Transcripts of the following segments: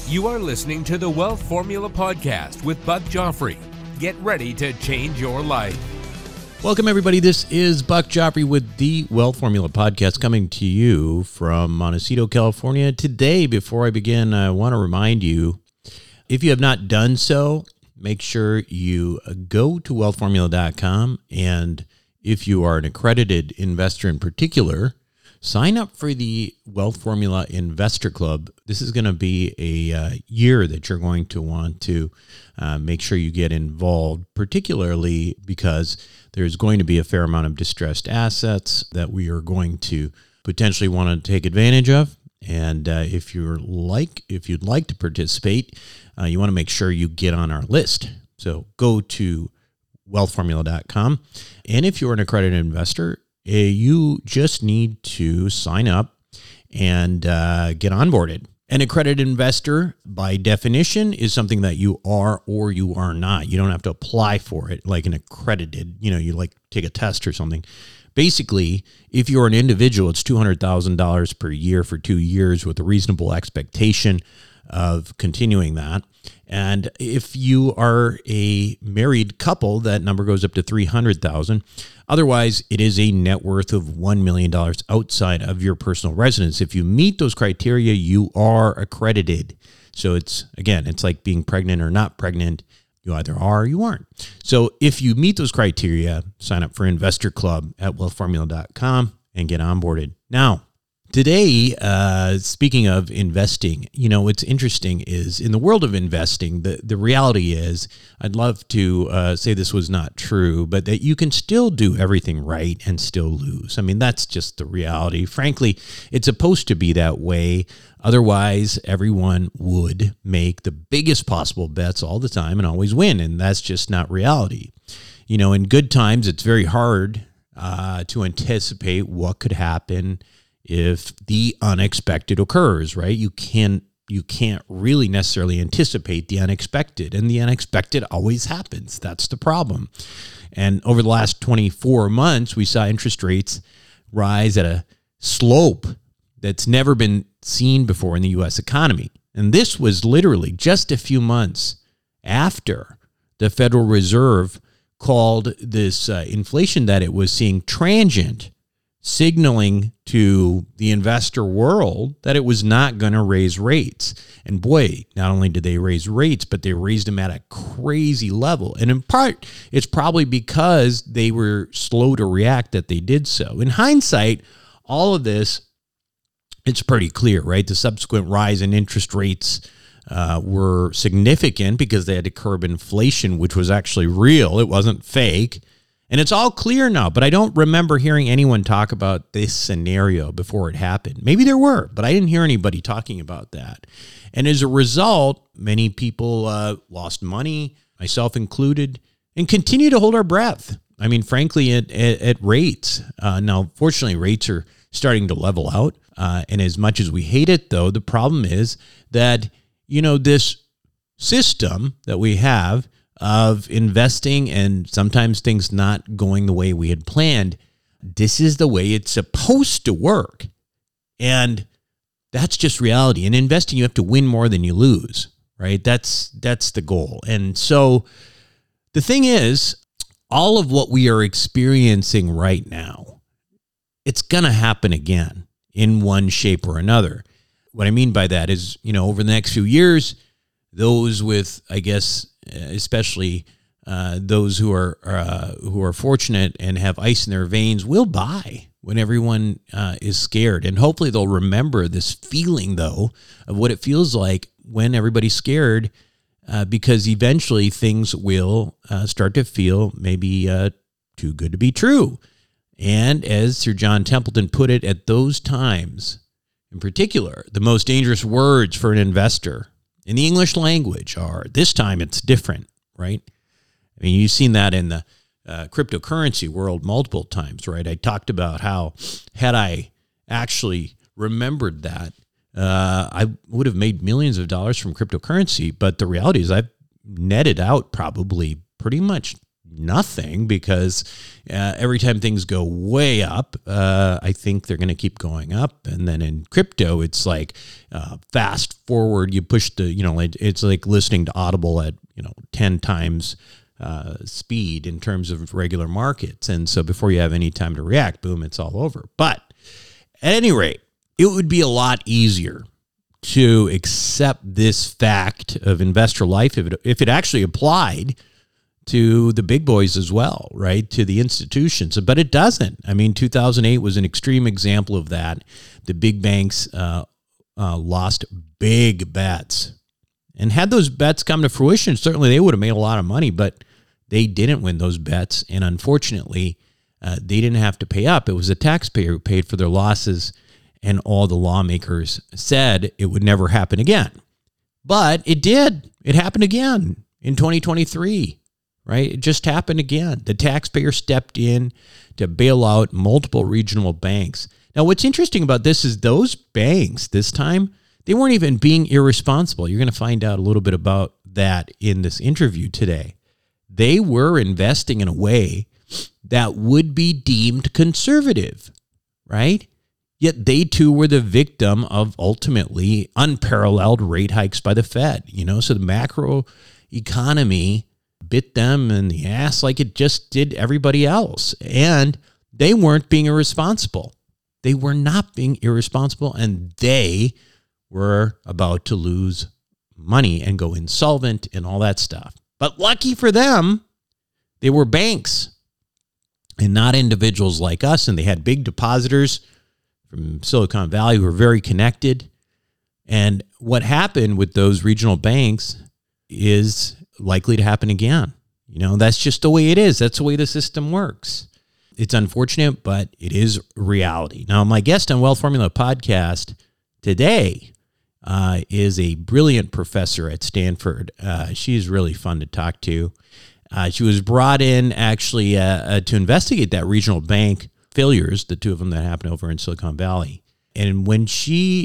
You are listening to the Wealth Formula Podcast with Buck Joffrey. Get ready to change your life. Welcome, everybody. This is Buck Joffrey with the Wealth Formula Podcast coming to you from Montecito, California. Today, before I begin, I want to remind you, if you have not done so, make sure you go to wealthformula.com. And if you are an accredited investor in particular, sign up for the Wealth Formula Investor Club. This is going to be a year that you're going to want to make sure you get involved, particularly because there's going to be a fair amount of distressed assets that we are going to potentially want to take advantage of. And if you'd like to participate, you want to make sure you get on our list. So go to wealthformula.com. And if you're an accredited investor, you just need to sign up and get onboarded. An accredited investor, by definition, is something that you are or you are not. You don't have to apply for it like an accredited, you like take a test or something. Basically, if you're an individual, it's $200,000 per year for 2 years with a reasonable expectation of continuing that. And if you are a married couple, that number goes up to $300,000. Otherwise, it is a net worth of $1 million outside of your personal residence. If you meet those criteria, you are accredited. So it's like being pregnant or not pregnant. You either are or you aren't. So if you meet those criteria, sign up for Investor Club at wealthformula.com and get onboarded. Now, today, speaking of investing, what's interesting is in the world of investing, the reality is, I'd love to say this was not true, but that you can still do everything right and still lose. I mean, that's just the reality. Frankly, it's supposed to be that way. Otherwise, everyone would make the biggest possible bets all the time and always win, and that's just not reality. In good times, it's very hard to anticipate what could happen if the unexpected occurs, right? You can't really necessarily anticipate the unexpected, and the unexpected always happens. That's the problem. And over the last 24 months, we saw interest rates rise at a slope that's never been seen before in the U.S. economy. And this was literally just a few months after the Federal Reserve called this inflation that it was seeing transient, signaling to the investor world that it was not going to raise rates. And boy, not only did they raise rates, but they raised them at a crazy level. And in part, it's probably because they were slow to react that they did so. In hindsight, all of this, it's pretty clear, right? The subsequent rise in interest rates were significant because they had to curb inflation, which was actually real. It wasn't fake. And it's all clear now, but I don't remember hearing anyone talk about this scenario before it happened. Maybe there were, but I didn't hear anybody talking about that. And as a result, many people lost money, myself included, and continue to hold our breath. I mean, frankly, at rates. Now, fortunately, rates are starting to level out. And as much as we hate it, though, the problem is that, this system that we have of investing and sometimes things not going the way we had planned, this is the way it's supposed to work. And that's just reality. In investing, you have to win more than you lose, right? That's the goal. And so the thing is, all of what we are experiencing right now, it's going to happen again in one shape or another. What I mean by that is, over the next few years, those with, I guess, especially those who are fortunate and have ice in their veins will buy when everyone is scared. And hopefully they'll remember this feeling, though, of what it feels like when everybody's scared, because eventually things will start to feel maybe too good to be true. And as Sir John Templeton put it, at those times, in particular, the most dangerous words for an investor in the English language are, this time it's different, right? I mean, you've seen that in the cryptocurrency world multiple times, right? I talked about how, had I actually remembered that, I would have made millions of dollars from cryptocurrency. But the reality is I've netted out probably pretty much nothing because every time things go way up, I think they're going to keep going up. And then in crypto, it's like fast forward, you push the, it's like listening to Audible at, 10 times speed in terms of regular markets. And so before you have any time to react, boom, it's all over. But at any rate, it would be a lot easier to accept this fact of investor life if it actually applied to the big boys as well, right? To the institutions, but it doesn't. I mean, 2008 was an extreme example of that. The big banks lost big bets. And had those bets come to fruition, certainly they would have made a lot of money, but they didn't win those bets. And unfortunately, they didn't have to pay up. It was the taxpayer who paid for their losses, and all the lawmakers said it would never happen again. But it did. It happened again in 2023, right? It just happened again. The taxpayer stepped in to bail out multiple regional banks. Now, what's interesting about this is those banks this time, they weren't even being irresponsible. You're going to find out a little bit about that in this interview today. They were investing in a way that would be deemed conservative, right? Yet they too were the victim of ultimately unparalleled rate hikes by the Fed. So the macro economy bit them in the ass like it just did everybody else. And they weren't being irresponsible. They were not being irresponsible, and they were about to lose money and go insolvent and all that stuff. But lucky for them, they were banks and not individuals like us. And they had big depositors from Silicon Valley who were very connected. And what happened with those regional banks is likely to happen again. That's just the way it is. That's the way the system works. It's unfortunate, but it is reality. Now, my guest on Wealth Formula Podcast today is a brilliant professor at Stanford. She's really fun to talk to. She was brought in actually to investigate that regional bank failures, the two of them that happened over in Silicon Valley. And when she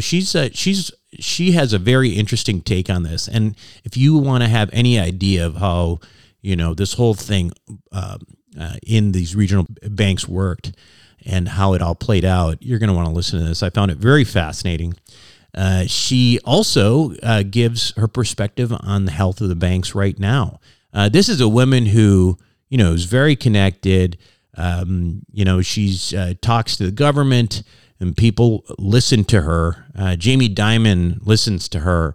has a very interesting take on this. And if you want to have any idea of how, this whole thing in these regional banks worked and how it all played out, you're going to want to listen to this. I found it very fascinating. She also gives her perspective on the health of the banks right now. This is a woman who, is very connected. She's talks to the government, and people listen to her. Jamie Dimon listens to her.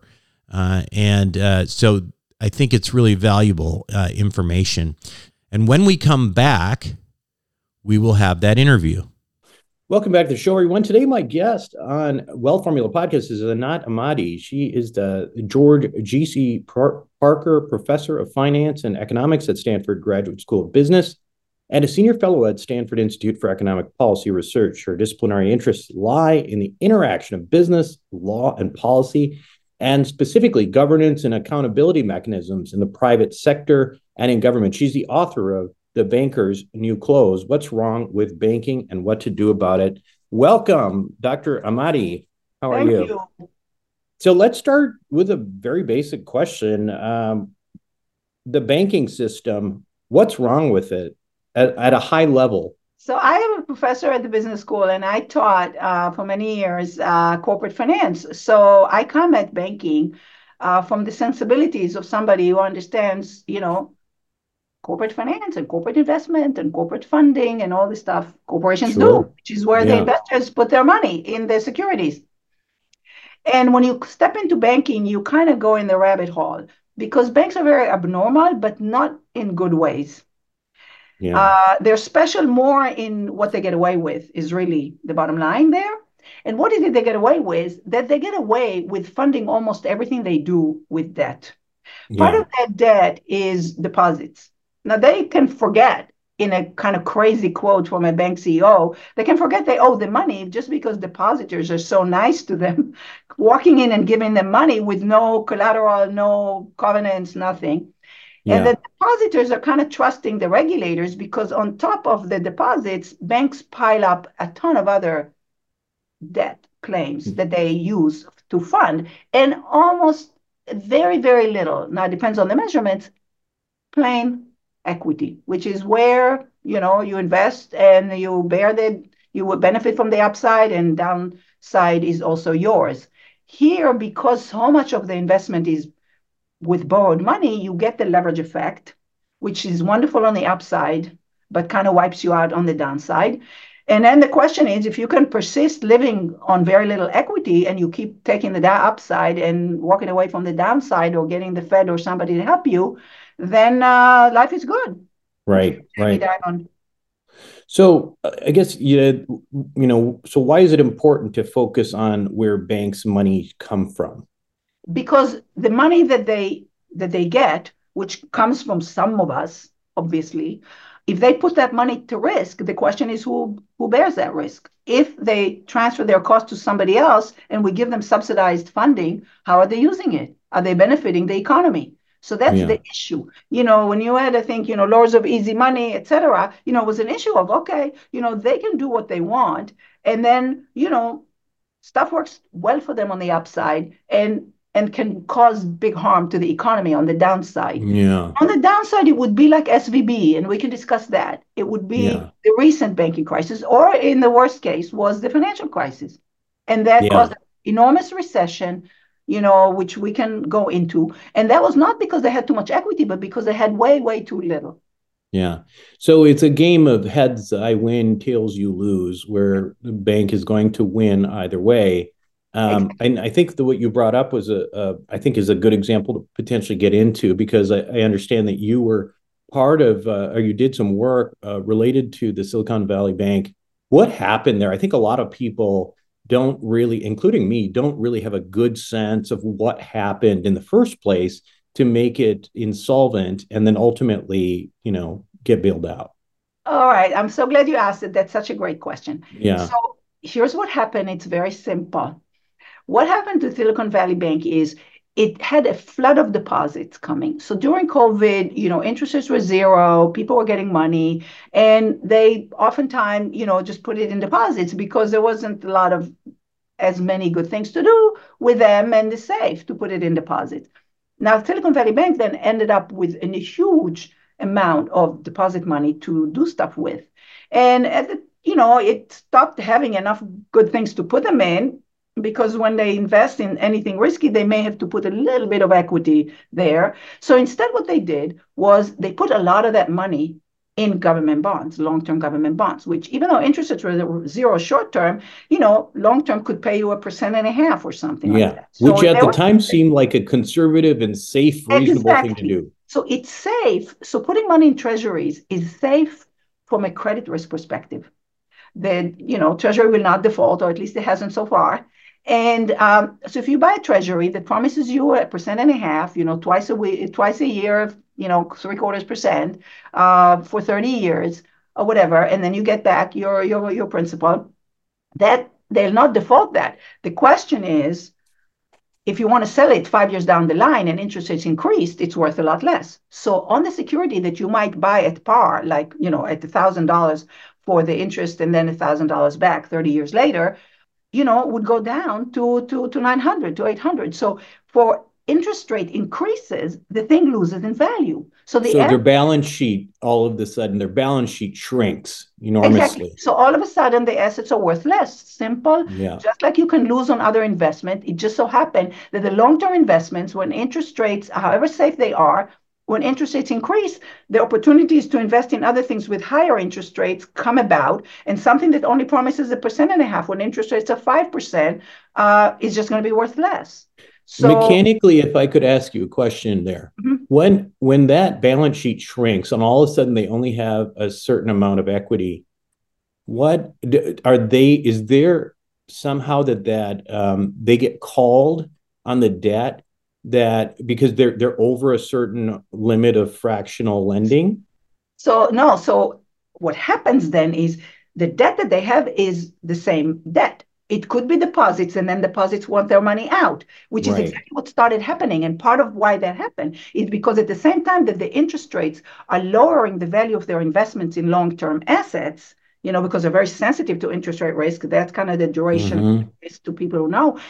So I think it's really valuable information. And when we come back, we will have that interview. Welcome back to the show, everyone. Today, my guest on Wealth Formula Podcast is Anat Ahmadi. She is the George G.C. Parker Professor of Finance and Economics at Stanford Graduate School of Business and a Senior Fellow at Stanford Institute for Economic Policy Research. Her disciplinary interests lie in the interaction of business, law, and policy, and specifically governance and accountability mechanisms in the private sector and in government. She's the author of The Banker's New Clothes: What's Wrong with Banking and What to Do About It. Welcome, Dr. Ahmadi. How are you? Thank you. So let's start with a very basic question. The banking system, what's wrong with it at a high level? So I am a professor at the business school, and I taught for many years corporate finance. So I come at banking from the sensibilities of somebody who understands, corporate finance and corporate investment and corporate funding and all the stuff corporations do, which is where the investors put their money in their securities. And when you step into banking, you kind of go in the rabbit hole because banks are very abnormal, but not in good ways. Yeah. They're special more in what they get away with is really the bottom line there. And what is it they get away with? That they get away with funding almost everything they do with debt. Yeah. Part of that debt is deposits. Now, they can forget, in a kind of crazy quote from a bank CEO, they can forget they owe the money just because depositors are so nice to them, walking in and giving them money with no collateral, no covenants, nothing. Yeah. And the depositors are kind of trusting the regulators because on top of the deposits, banks pile up a ton of other debt claims that they use to fund, and almost very, very little, now it depends on the measurements, plain equity, which is where, you invest and you will benefit from the upside, and downside is also yours. Here, because so much of the investment is with borrowed money, you get the leverage effect, which is wonderful on the upside, but kind of wipes you out on the downside. And then the question is, if you can persist living on very little equity and you keep taking the upside and walking away from the downside, or getting the Fed or somebody to help you, then life is good. Right. So I guess, so why is it important to focus on where banks' money come from? Because the money that they get, which comes from some of us, obviously, if they put that money to risk, the question is who bears that risk. If they transfer their cost to somebody else and we give them subsidized funding, how are they using it? Are they benefiting the economy? So that's the issue. When you had, I think, laws of easy money, et cetera, it was an issue of, okay, they can do what they want. And then, stuff works well for them on the upside, and can cause big harm to the economy on the downside. Yeah. On the downside, it would be like SVB, and we can discuss that. It would be the recent banking crisis, or in the worst case, was the financial crisis. And that caused an enormous recession, which we can go into. And that was not because they had too much equity, but because they had way, way too little. Yeah. So it's a game of heads I win, tails you lose, where the bank is going to win either way. And I think what you brought up was I think is a good example to potentially get into, because I understand that you were part of, or you did some work related to the Silicon Valley Bank. What happened there? I think a lot of people don't really, including me, don't really have a good sense of what happened in the first place to make it insolvent and then ultimately, get bailed out. All right. I'm so glad you asked it. That's such a great question. Yeah. So here's what happened. It's very simple. What happened to Silicon Valley Bank is it had a flood of deposits coming. So during COVID, interest rates were zero, people were getting money, and they oftentimes, just put it in deposits because there wasn't a lot of as many good things to do with them, and it's safe to put it in deposits. Now, Silicon Valley Bank then ended up with a huge amount of deposit money to do stuff with. And it stopped having enough good things to put them in, because when they invest in anything risky, they may have to put a little bit of equity there. So instead, what they did was they put a lot of that money in government bonds, long-term government bonds, which, even though interest rates were zero short-term, long-term could pay you 1.5% or something like that. So which at the time seemed like a conservative and safe, reasonable thing to do. So it's safe. So putting money in treasuries is safe from a credit risk perspective. The Treasury will not default, or at least it hasn't so far. And so if you buy a treasury that promises you 1.5%, twice a year, 0.75%, for 30 years or whatever, and then you get back your principal, that they'll not default that. The question is, if you want to sell it 5 years down the line and interest rates increased, it's worth a lot less. So on the security that you might buy at par, like, at $1,000 for the interest and then $1,000 back 30 years later, would go down to 900, to 800. So for interest rate increases, the thing loses in value. So their balance sheet, all of a sudden, their balance sheet shrinks enormously. Exactly. So all of a sudden, the assets are worth less. Simple. Yeah. Just like you can lose on other investment. It just so happened that the long-term investments, when interest rates, however safe they are, when interest rates increase, the opportunities to invest in other things with higher interest rates come about, and something that only promises 1.5% when interest rates are 5% is just going to be worth less. So mechanically, if I could ask you a question there, when that balance sheet shrinks and all of a sudden they only have a certain amount of equity, what are they? Is there somehow that they get called on the debt? That because they're over a certain limit of fractional lending? So no. So what happens then is the debt that they have is the same debt. It could be deposits, and then deposits want their money out, which is exactly what started happening. And part of why that happened is because at the same time that the interest rates are lowering the value of their investments in long-term assets, because they're very sensitive to interest rate risk. That's kind of the duration risk to people who know.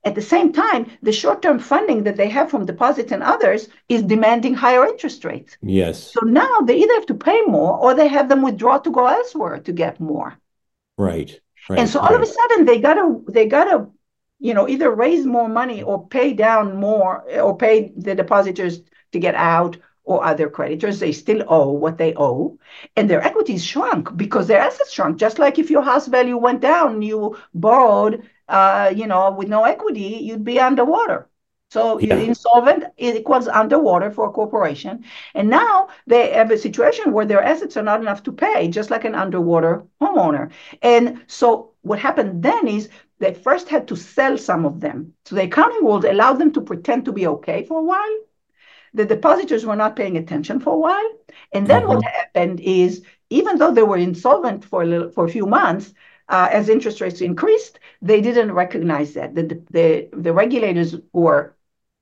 At the same time, the short-term funding that they have from deposits and others is demanding higher interest rates. Yes. So now they either have to pay more or they have them withdraw to go elsewhere to get more. Right. And so all of a sudden they gotta either raise more money or pay down more or pay the depositors to get out or other creditors. They still owe what they owe, and their equities shrunk because their assets shrunk. Just like if your house value went down, you borrowed, with no equity, you'd be underwater. So insolvent equals underwater for a corporation. And now they have a situation where their assets are not enough to pay, just like an underwater homeowner. And so what happened then is they first had to sell some of them. So the accounting rules allowed them to pretend to be okay for a while. The depositors were not paying attention for a while. And then what happened is, even though they were insolvent for a few months, as interest rates increased, they didn't recognize that. The regulators were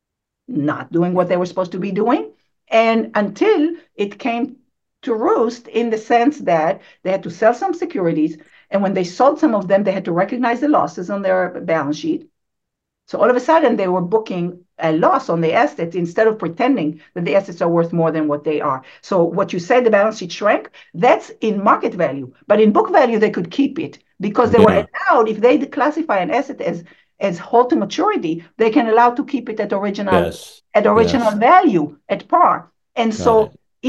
not doing what they were supposed to be doing. And until it came to roost in the sense that they had to sell some securities. And when they sold some of them, they had to recognize the losses on their balance sheet. So all of a sudden, they were booking a loss on the assets instead of pretending that the assets are worth more than what they are. So what you said, the balance sheet shrank, that's in market value. But in book value, they could keep it because they were allowed, if they classify an asset as hold to maturity, they can allow to keep it at original value, at par. And so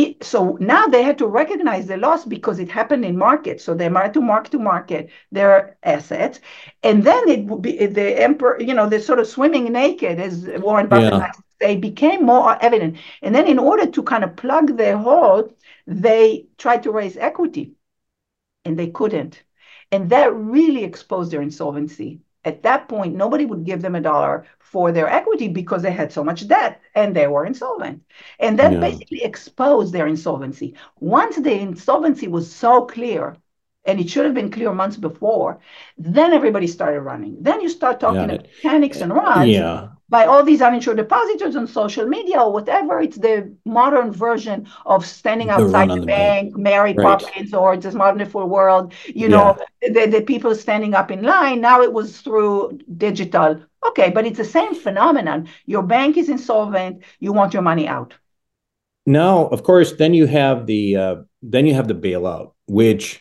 now they had to recognize the loss because it happened in market. So they had to market their assets. And then it would be the emperor, they're sort of swimming naked, as Warren Buffett likes to say, became more evident. And then in order to kind of plug their hole, they tried to raise equity and they couldn't. And that really exposed their insolvency. At that point, nobody would give them $1 for their equity because they had so much debt and they were insolvent. And that basically exposed their insolvency. Once the insolvency was so clear, and it should have been clear months before, then everybody started running. Then you start talking about panics and runs by all these uninsured depositors on social media or whatever. It's the modern version of standing outside the bank, Mary Poppins, or Just Wonderful World, the people standing up in line. Now it was through digital. Okay, but it's the same phenomenon. Your bank is insolvent. You want your money out. Now, of course, then you have the bailout, which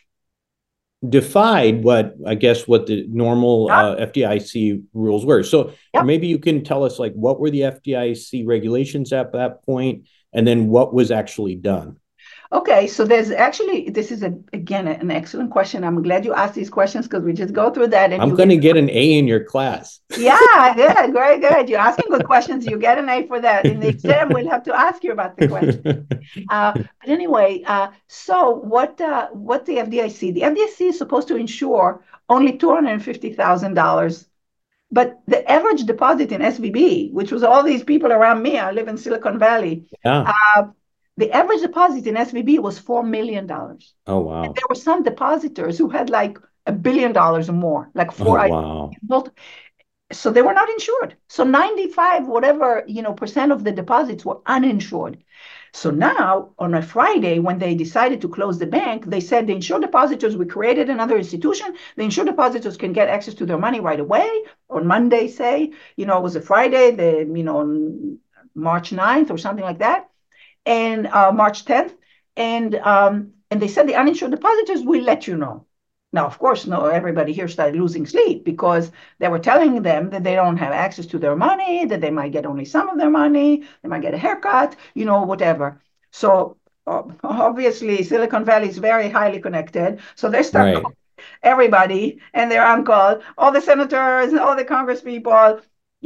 defied what the normal FDIC rules were. So maybe you can tell us, what were the FDIC regulations at that point, and then what was actually done? Okay, so this is again an excellent question. I'm glad you asked these questions because we just go through that. And I'm going to get an A in your class. Yeah, good, very good. You're asking good questions. You get an A for that. In the exam, we'll have to ask you about the question. But anyway, so what the FDIC? The FDIC is supposed to insure only $250,000. But the average deposit in SVB, which was all these people around me, I live in Silicon Valley. The average deposit in SVB was $4 million. Oh, wow. And there were some depositors who had like $1 billion or more, like four. Oh, wow. So they were not insured. So 95, percent of the deposits were uninsured. So now on a Friday, when they decided to close the bank, they said the insured depositors, we created another institution. The insured depositors can get access to their money right away. On Monday, say, it was a Friday, on March 9th or something like that. And March 10th, and they said the uninsured depositors will let you know. Now, of course, everybody here started losing sleep because they were telling them that they don't have access to their money, that they might get only some of their money, they might get a haircut, whatever. So obviously, Silicon Valley is very highly connected. So they start calling everybody and their uncle, all the senators and all the Congress people,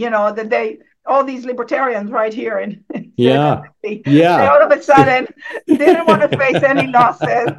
all these libertarians right here in they all of a sudden didn't want to face any losses.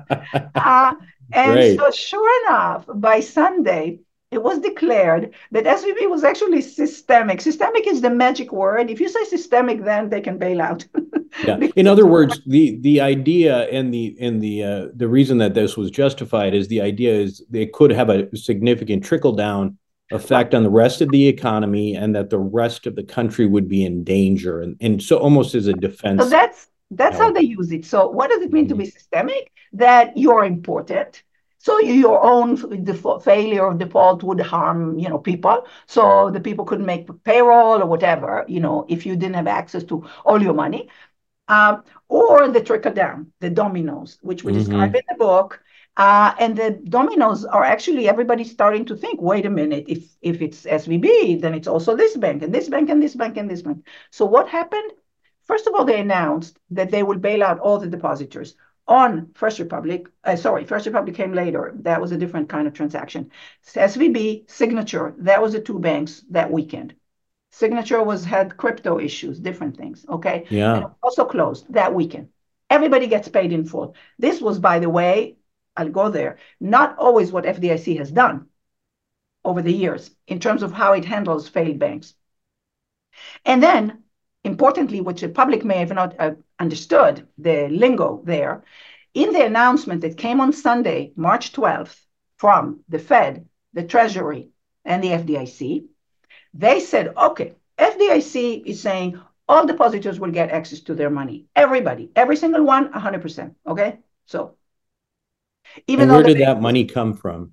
So sure enough, by Sunday, it was declared that SVB was actually systemic. Systemic is the magic word. If you say systemic, then they can bail out. In other words, the idea and the reason that this was justified is the idea is they could have a significant trickle down effect on the rest of the economy, and that the rest of the country would be in danger, and so almost as a defense. So that's how they use it. So what does it mean to be systemic? That you're important, So your own failure of default would harm, people. So the people couldn't make payroll or whatever, if you didn't have access to all your money. Or the trickle down, the dominoes, which we describe in the book. And the dominoes are actually everybody's starting to think, wait a minute, if it's SVB, then it's also this bank and this bank and this bank and this bank. So what happened? First of all, they announced that they will bail out all the depositors on First Republic. First Republic came later. That was a different kind of transaction. SVB, Signature, that was the two banks that weekend. Signature had crypto issues, different things, okay? Yeah. And also closed that weekend. Everybody gets paid in full. This was, by the way, I'll go there, not always what FDIC has done over the years in terms of how it handles failed banks. And then, importantly, which the public may have not understood, the lingo there, in the announcement that came on Sunday, March 12th, from the Fed, the Treasury, and the FDIC, they said, okay, FDIC is saying all depositors will get access to their money. Everybody, every single one, 100%. Okay? So, even where did that money come from?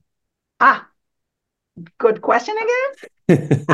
Good question again.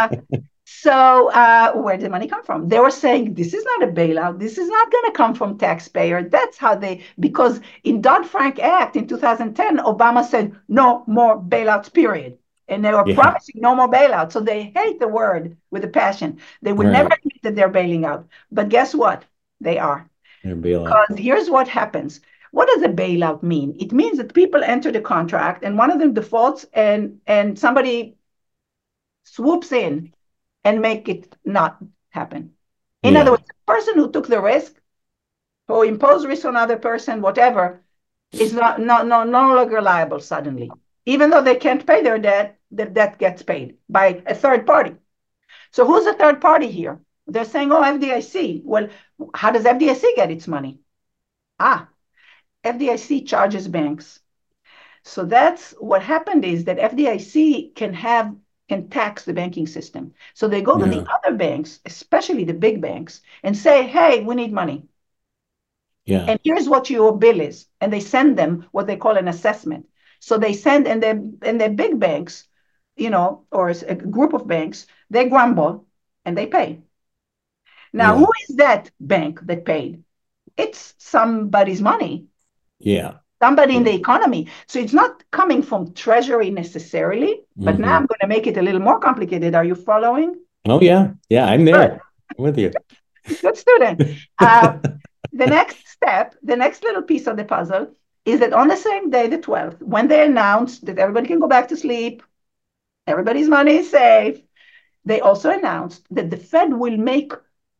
Where did the money come from? They were saying, this is not a bailout. This is not going to come from taxpayer. That's how because in Dodd-Frank Act in 2010, Obama said, no more bailouts, period. And they were promising no more bailouts. So they hate the word with a passion. They will never admit that they're bailing out. But guess what? They are. They're bailing out. Because here's what happens. What does a bailout mean? It means that people enter the contract and one of them defaults and somebody swoops in and make it not happen. In other words, the person who took the risk, who imposed risk on another person, whatever, is no longer liable suddenly. Even though they can't pay their debt, the debt gets paid by a third party. So who's the third party here? They're saying, oh, FDIC. Well, how does FDIC get its money? FDIC charges banks. So that's what happened is that FDIC can tax the banking system. So they go to the other banks, especially the big banks, and say, hey, we need money. Yeah. And here's what your bill is. And they send them what they call an assessment. So they send, and the big banks, or a group of banks, they grumble and they pay. Now, who is that bank that paid? It's somebody's money. Yeah. Somebody in the economy. So it's not coming from Treasury necessarily, but now I'm going to make it a little more complicated. Are you following? Oh, yeah. Yeah, I'm there. Good. I'm with you. Good student. The next step, the next little piece of the puzzle is that on the same day, the 12th, when they announced that everybody can go back to sleep, everybody's money is safe, they also announced that the Fed will make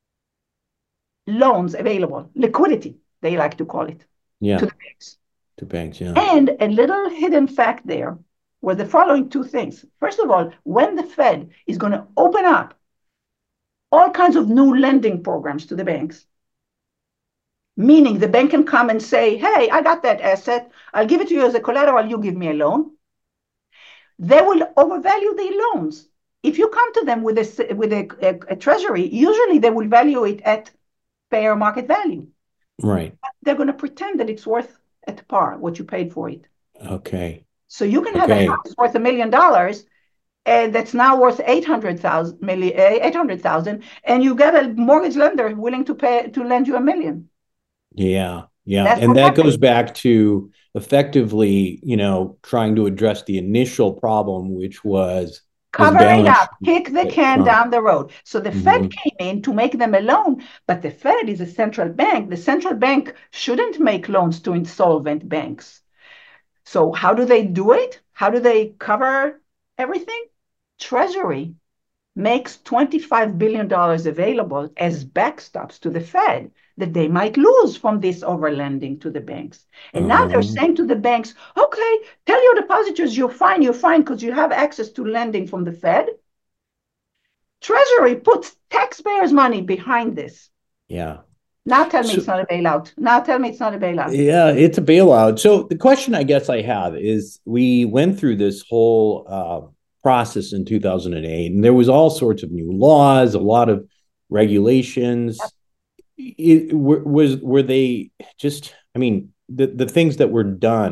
loans available, liquidity, they like to call it, to the banks. To banks, yeah. And a little hidden fact there were the following two things. First of all, when the Fed is going to open up all kinds of new lending programs to the banks, meaning the bank can come and say, hey, I got that asset. I'll give it to you as a collateral. You give me a loan. They will overvalue the loans. If you come to them with a treasury, usually they will value it at fair market value. Right. But they're going to pretend that it's worth at par, what you paid for it. Okay. So you can have a house worth $1 million, and that's now worth 800,000, and you get a mortgage lender willing to lend you $1 million. Yeah. And that goes back to effectively, trying to address the initial problem, which was cover it up, kick the can down the road. So the Fed came in to make them a loan, but the Fed is a central bank. The central bank shouldn't make loans to insolvent banks. So how do they do it? How do they cover everything? Treasury makes $25 billion available as backstops to the Fed that they might lose from this overlending to the banks. And now they're saying to the banks, okay, tell your depositors you're fine because you have access to lending from the Fed. Treasury puts taxpayers' money behind this. Yeah. Now tell me it's not a bailout. Yeah, it's a bailout. So the question I guess I have is, we went through this whole process in 2008, and there was all sorts of new laws, a lot of regulations. Were they just, the things that were done,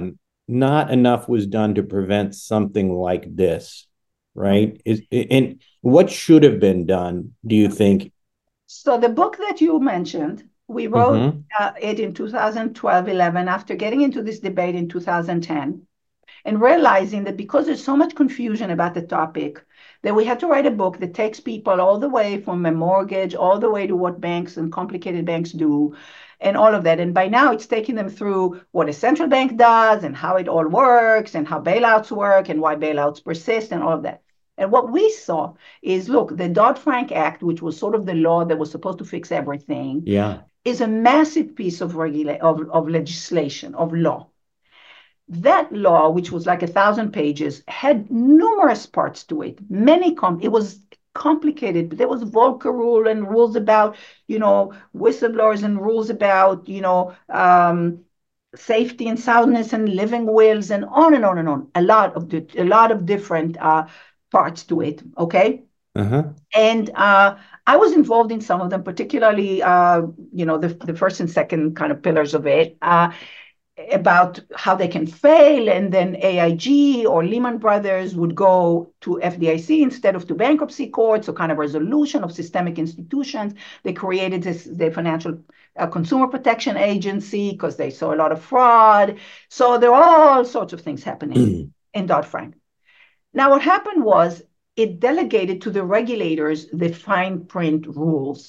not enough was done to prevent something like this, right? And what should have been done, do you think? So the book that you mentioned, we wrote Mm-hmm. it in 2012, 11, after getting into this debate in 2010, and realizing that because there's so much confusion about the topic, that we had to write a book that takes people all the way from a mortgage, all the way to what banks and complicated banks do, and all of that. And by now, it's taking them through what a central bank does and how it all works and how bailouts work and why bailouts persist and all of that. And what we saw is, look, the Dodd-Frank Act, which was sort of the law that was supposed to fix everything, Yeah. is a massive piece of legislation, of law. That law, which was like 1,000 pages, had numerous parts to it. It was complicated, but there was Volcker rule and rules about, whistleblowers and rules about, safety and soundness and living wills and on and on and on. A lot of different parts to it. Okay. Uh-huh. And I was involved in some of them, particularly, the first and second kind of pillars of it. About how they can fail, and then AIG or Lehman Brothers would go to FDIC instead of to bankruptcy court, so kind of resolution of systemic institutions. They created the Financial Consumer Protection Agency because they saw a lot of fraud. So there are all sorts of things happening in Dodd-Frank. Now, what happened was it delegated to the regulators the fine print rules.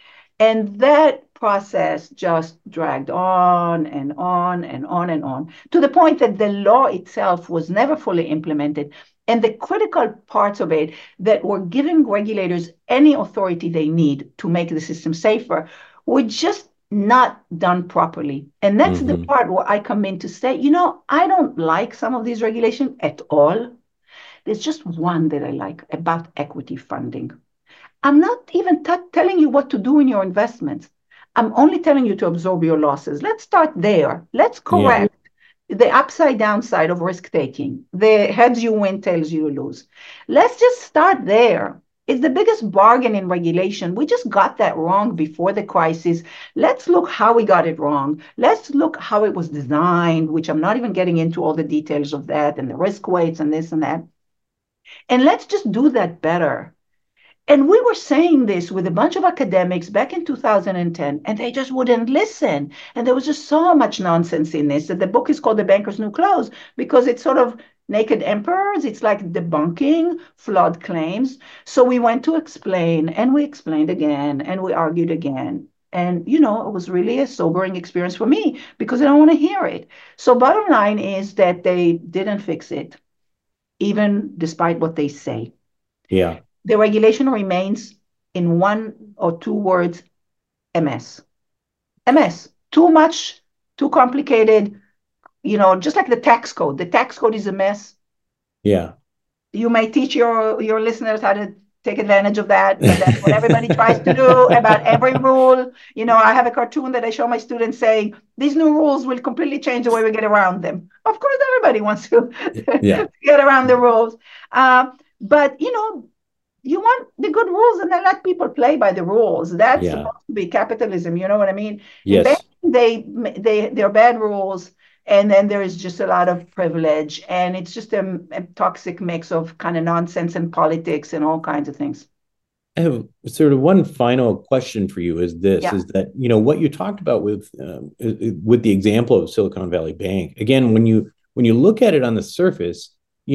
And that process just dragged on and on and on and on, to the point that the law itself was never fully implemented. And the critical parts of it that were giving regulators any authority they need to make the system safer were just not done properly. And that's the part where I come in to say, I don't like some of these regulations at all. There's just one that I like about equity funding. I'm not even telling you what to do in your investments. I'm only telling you to absorb your losses. Let's start there. Let's correct the upside downside of risk taking, the heads you win, tails you lose. Let's just start there. It's the biggest bargain in regulation. We just got that wrong before the crisis. Let's look how we got it wrong. Let's look how it was designed, which I'm not even getting into all the details of that and the risk weights and this and that. And let's just do that better. And we were saying this with a bunch of academics back in 2010, and they just wouldn't listen. And there was just so much nonsense in this that the book is called The Banker's New Clothes, because it's sort of naked emperors. It's like debunking flawed claims. So we went to explain, and we explained again, and we argued again. And, it was really a sobering experience for me because I don't want to hear it. So bottom line is that they didn't fix it, even despite what they say. Yeah. The regulation remains in one or two words, a mess. A mess. Too much, too complicated, just like the tax code. The tax code is a mess. Yeah. You may teach your listeners how to take advantage of that, but that's what everybody tries to do about every rule. I have a cartoon that I show my students saying, these new rules will completely change the way we get around them. Of course, everybody wants to get around the rules. But, you want the good rules and then let people play by the rules. That's supposed to be capitalism. You know what I mean? Yes. They're bad rules. And then there is just a lot of privilege. And it's just a toxic mix of kind of nonsense and politics and all kinds of things. I have sort of one final question for you is this, is that, what you talked about with the example of Silicon Valley Bank, again, when you look at it on the surface,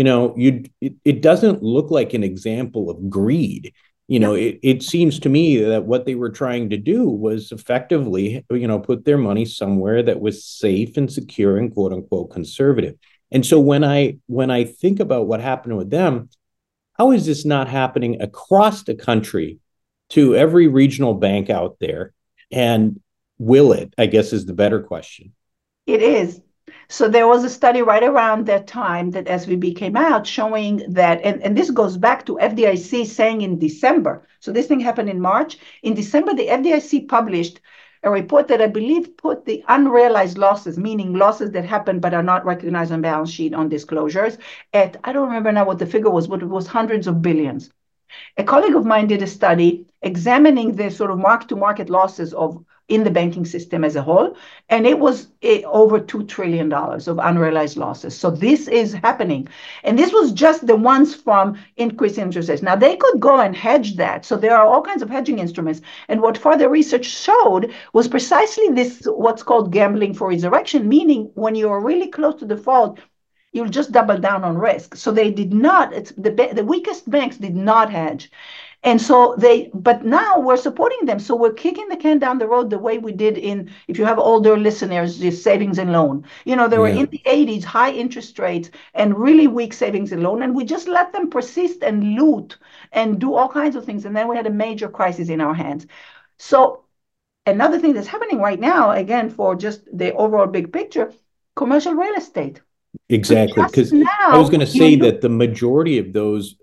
it doesn't look like an example of greed. It seems to me that what they were trying to do was effectively, put their money somewhere that was safe and secure and quote unquote conservative. And so when I think about what happened with them, how is this not happening across the country to every regional bank out there? And will it, I guess, is the better question. It is. So there was a study right around that time that SVB came out showing that, and this goes back to FDIC saying in December. So this thing happened in March. In December, the FDIC published a report that I believe put the unrealized losses, meaning losses that happened but are not recognized on balance sheet on disclosures, at, I don't remember now what the figure was, but it was hundreds of billions. A colleague of mine did a study examining the sort of mark-to-market losses of in the banking system as a whole, and it was over $2 trillion of unrealized losses. So this is happening, and this was just the ones from increased interest rates. Now they could go and hedge that, so there are all kinds of hedging instruments. And what further research showed was precisely this, what's called gambling for resurrection, meaning when you are really close to default, you'll just double down on risk. So they did not. It's the weakest banks did not hedge. And so but now we're supporting them. So we're kicking the can down the road the way we did if you have older listeners, the savings and loan. There were in the 80s high interest rates and really weak savings and loan. And we just let them persist and loot and do all kinds of things. And then we had a major crisis in our hands. So another thing that's happening right now, again, for just the overall big picture, commercial real estate. Exactly, because I was going to say that the majority of those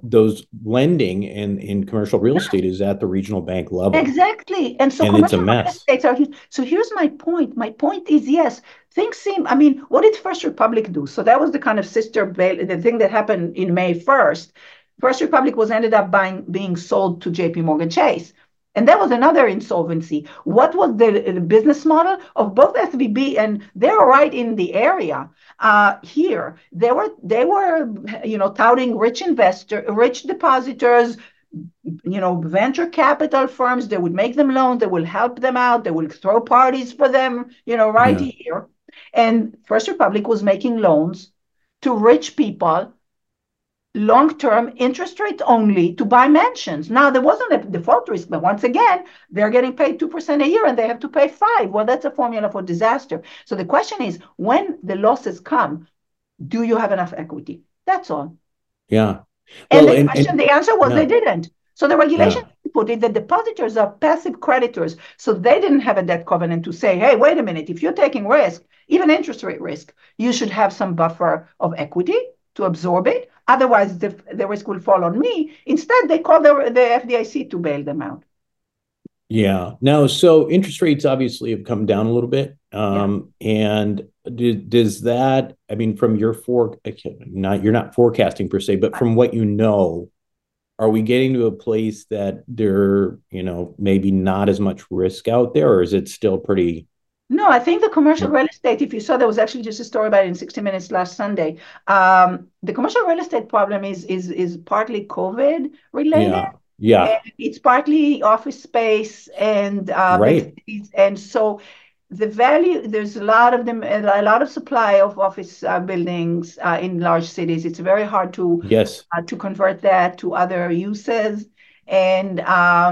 lending in commercial real estate is at the regional bank level. Exactly, and so it's a commercial real mess. estates are huge. So here's my point. My point is, yes, things seem. I mean, what did First Republic do? So that was the kind of the thing that happened in May 1st. First Republic ended up being sold to J.P. Morgan Chase. And that was another insolvency. What was the business model of both SVB, and they're right in the area here. They were touting rich depositors, venture capital firms. They would make them loans. They will help them out. They will throw parties for them, here. And First Republic was making loans to rich people, long-term interest rate only, to buy mansions. Now, there wasn't a default risk, but once again, they're getting paid 2% a year and they have to pay 5%. Well, that's a formula for disaster. So the question is, when the losses come, do you have enough equity? That's all. Yeah. And the answer was they didn't. So the regulation put it that depositors are passive creditors. So they didn't have a debt covenant to say, hey, wait a minute, if you're taking risk, even interest rate risk, you should have some buffer of equity to absorb it. Otherwise, the risk will fall on me. Instead, they call the FDIC to bail them out. Yeah. Now, so interest rates obviously have come down a little bit. And does that, I mean, from your you're not forecasting per se, but from what you know, are we getting to a place that there, maybe not as much risk out there, or is it still pretty? No, I think the commercial real estate, if you saw, there was actually just a story about it in 60 Minutes last Sunday. The commercial real estate problem is partly COVID related. Yeah. And it's partly office space and and so the value, there's a lot of supply of office buildings in large cities. It's very hard to convert that to other uses. And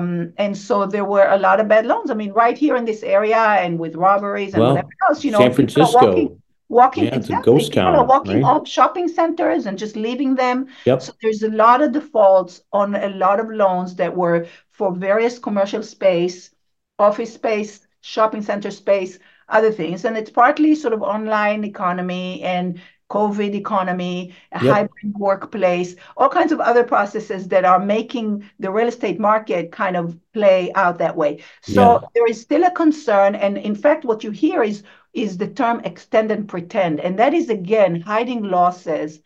so there were a lot of bad loans. I mean, right here in this area, and with robberies and whatever else, San Francisco. Walking it's a ghost town. People are walking off shopping centers and just leaving them. So there's a lot of defaults on a lot of loans that were for various commercial space, office space, shopping center space, other things. And it's partly sort of online economy and COVID economy, a hybrid workplace, all kinds of other processes that are making the real estate market kind of play out that way. So there is still a concern. And in fact, what you hear is the term extend and pretend. And that is, again, hiding losses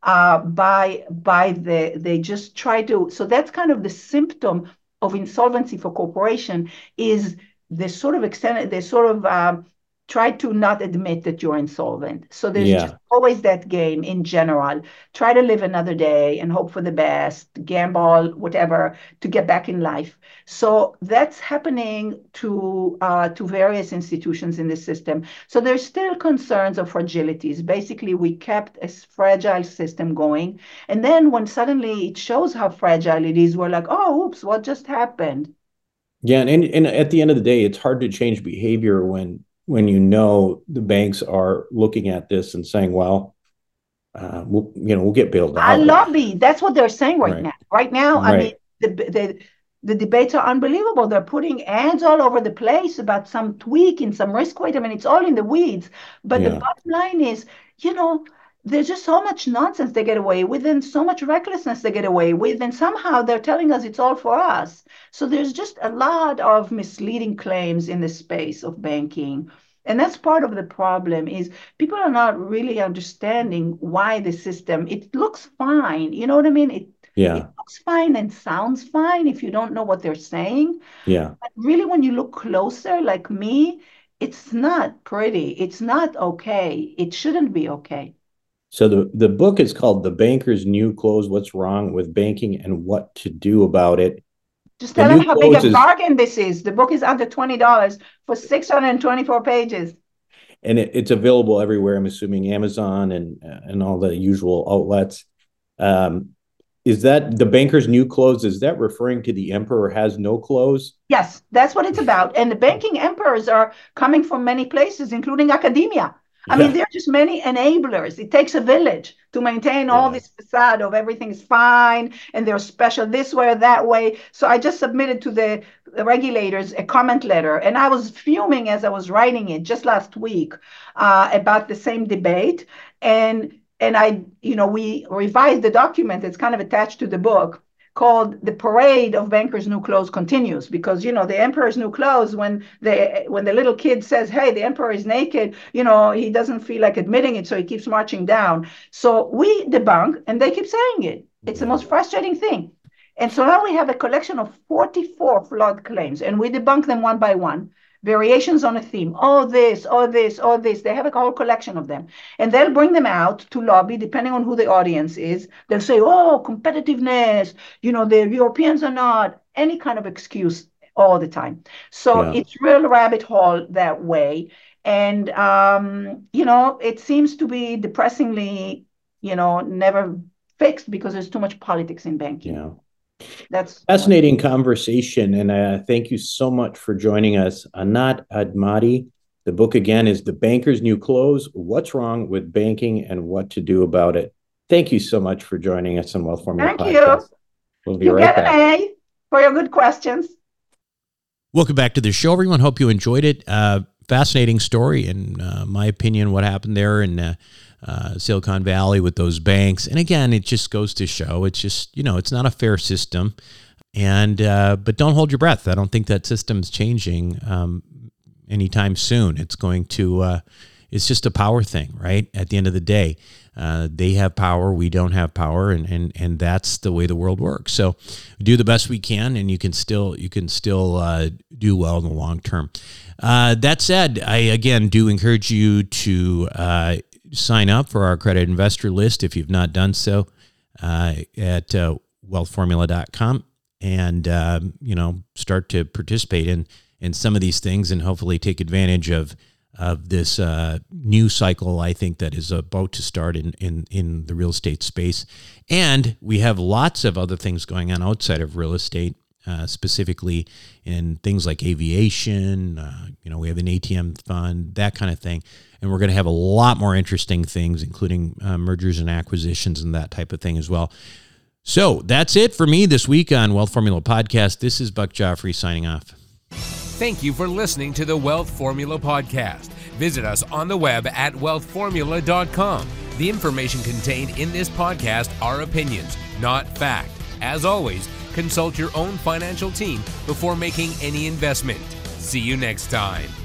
they just try to, so that's kind of the symptom of insolvency for corporation, is they sort of try to not admit that you're insolvent. So there's just always that game in general. Try to live another day and hope for the best, gamble, whatever, to get back in life. So that's happening to various institutions in the system. So there's still concerns of fragilities. Basically, we kept a fragile system going. And then when suddenly it shows how fragile it is, we're like, oh, oops, what just happened? Yeah, and at the end of the day, it's hard to change behavior when the banks are looking at this and saying, well, we'll get bailed out. I lobby. That's what they're saying right now. Right now, I mean, the debates are unbelievable. They're putting ads all over the place about some tweak in some risk weight. I mean, it's all in the weeds. But the bottom line is, there's just so much nonsense they get away with, and so much recklessness they get away with, and somehow they're telling us it's all for us. So there's just a lot of misleading claims in the space of banking. And that's part of the problem, is people are not really understanding why the system, it looks fine. You know what I mean? Yeah. It looks fine and sounds fine if you don't know what they're saying. Yeah. But really, when you look closer, like me, it's not pretty. It's not okay. It shouldn't be okay. So the book is called The Banker's New Clothes: What's Wrong with Banking and What to Do About It. Just The tell them new how big clothes a is, bargain this is. The book is under $20 for 624 pages. and it's available everywhere. I'm assuming Amazon and all the usual outlets. Um, is that The Banker's New Clothes? Is that referring to the emperor has no clothes? Yes, that's what it's about. And the banking emperors are coming from many places, including academia. I mean, Yeah. there are just many enablers. It takes a village to maintain all Yeah. this facade of everything's fine and they're special this way or that way. So I just submitted to the regulators a comment letter, and I was fuming as I was writing it just last week about the same debate. And we revised the document that's kind of attached to the book, called "The Parade of Bankers' New Clothes Continues," because the emperor's new clothes, when the little kid says, "Hey, the emperor is naked," he doesn't feel like admitting it, so he keeps marching down. So we debunk, and they keep saying it. It's the most frustrating thing. And so now we have a collection of 44 flawed claims, and we debunk them one by one. Variations on a theme. Oh, this, oh, this, oh, this. They have a whole collection of them. And they'll bring them out to lobby, depending on who the audience is. They'll say, oh, competitiveness, the Europeans are not, any kind of excuse all the time. So Yeah. it's real rabbit hole that way. And, it seems to be depressingly, never fixed because there's too much politics in banking. Yeah. That's Fascinating conversation. And thank you so much for joining us. Anat Admati. The book again is The Banker's New Clothes: What's Wrong with Banking and What to Do About It. Thank you so much for joining us on Wealth Formula Thank Podcast. you. We'll be You right get an back. A for your good questions. Welcome back to the show, everyone. Hope you enjoyed it. Fascinating story, in my opinion, what happened there in Silicon Valley with those banks. And again, it just goes to show it's just, it's not a fair system. And but don't hold your breath. I don't think that system's changing anytime soon. It's going to, it's just a power thing, right? At the end of the day, they have power, we don't have power, and that's the way the world works. So do the best we can, and you can still do well in the long term. That said, I again do encourage you to sign up for our accredited investor list if you've not done so at wealthformula.com, and start to participate in some of these things, and hopefully take advantage of this new cycle, I think, that is about to start in the real estate space. And we have lots of other things going on outside of real estate, specifically in things like aviation. We have an ATM fund, that kind of thing. And we're going to have a lot more interesting things, including mergers and acquisitions and that type of thing as well. So that's it for me this week on Wealth Formula Podcast. This is Buck Joffrey signing off. Thank you for listening to the Wealth Formula Podcast. Visit us on the web at wealthformula.com. The information contained in this podcast are opinions, not fact. As always, consult your own financial team before making any investment. See you next time.